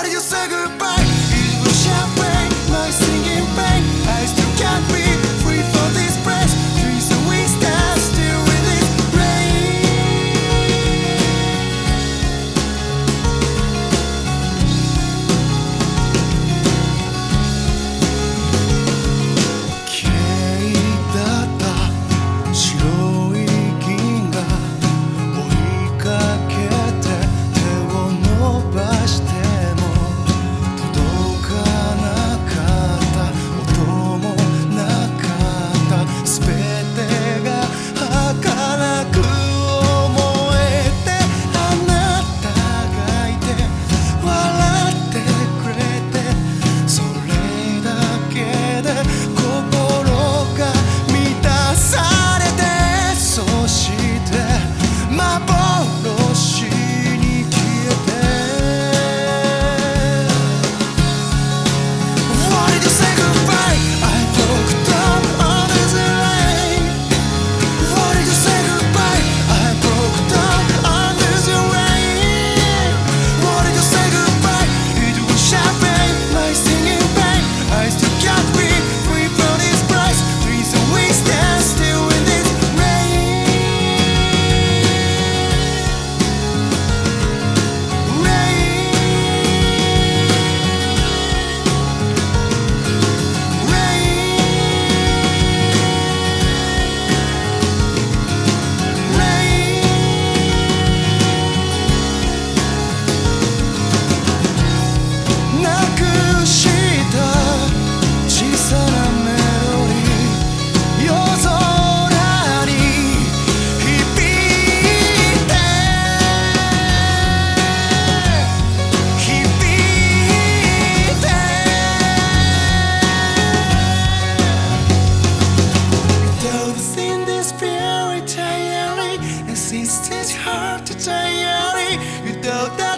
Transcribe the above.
Why did you say goodbye? It was champagne, my singing pain. I still can't be free from this place. Trees and we stand still in this rain.綺麗だった白い銀河追いかけて手を伸ばしても届かなかった音もなかった全てが儚く思えてあなたがいて笑ってくれてそれだけで心が満たされてそして幻に消えて Why did you say goodbye? I broke down under the rain. Why did you say goodbye? I broke down under the rain. Why did you say goodbye? It was champagne, my singing pain. I still can't be free from this place. Reason we stand still in this rain. Rain. なくした小さなメロディー夜空に響いて響いて Those in this fairy tale exists hard to tell. Without that